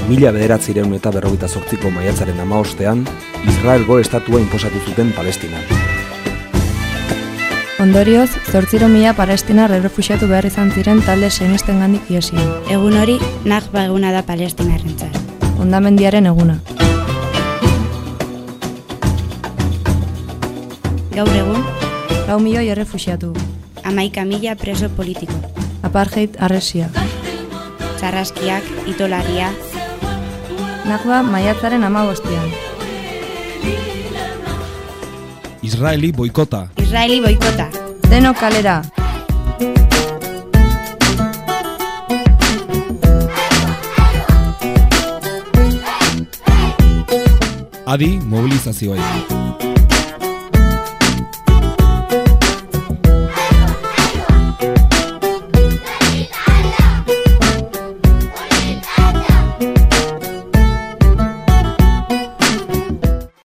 1948ko maiatzaren 15ean, Israelgo estatua inposatu zuten Palestinan. Ondorioz, 800.000 palestinar errefuxiatu behar izan ziren talde sionistengandik ihesien. Egun hori, Nakba eguna da palestinarrentzat. Hondamendiaren eguna. Gaur egun, 4 milioi errefuxiatu. 11.000 preso politiko. Apartheid arresia. Sarraskiak, itolarria. Nakba maiatzaren 15ean. Israeli boikota. Israeli boikota. Denok kalera. Adi mobilizazioa.